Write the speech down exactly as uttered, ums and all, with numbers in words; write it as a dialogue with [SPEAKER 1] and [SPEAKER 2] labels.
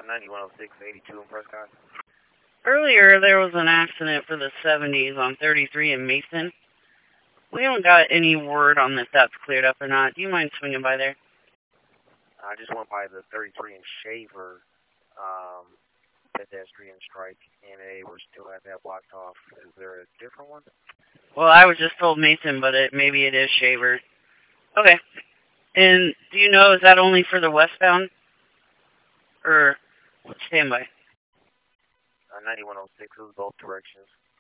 [SPEAKER 1] ninety-one oh six, eighty-two in Prescott.
[SPEAKER 2] Earlier, there was an accident for the seventies on thirty-three in Mason. We don't got any word on if that's cleared up or not. Do you mind swinging by there?
[SPEAKER 1] I just went by the thirty-three in Shaver, um, pedestrian strike, and they were still at that blocked off. Is there a different one?
[SPEAKER 2] Well, I was just told Mason, but it maybe it is Shaver. Okay. And do you know, is that only for the westbound? Or stand by?
[SPEAKER 1] Uh, ninety-one oh six is both directions.